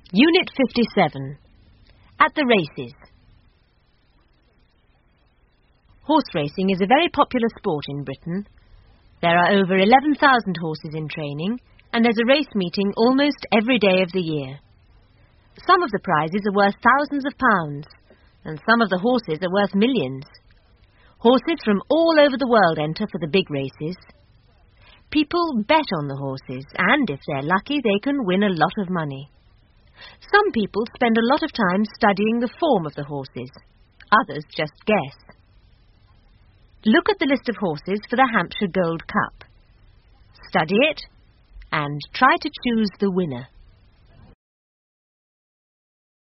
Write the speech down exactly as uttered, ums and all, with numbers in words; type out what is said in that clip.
Unit fifty-seven. At the races. Horse racing is a very popular sport in Britain. There are over eleven thousand horses in training, and there's a race meeting almost every day of the year. Some of the prizes are worth thousands of pounds, and some of the horses are worth millions. Horses from all over the world enter for the big races. People bet on the horses, and if they're lucky, they can win a lot of money. Some people spend a lot of time studying the form of the horses. Others just guess. Look at the list of horses for the Hampshire Gold Cup. Study it and try to choose the winner.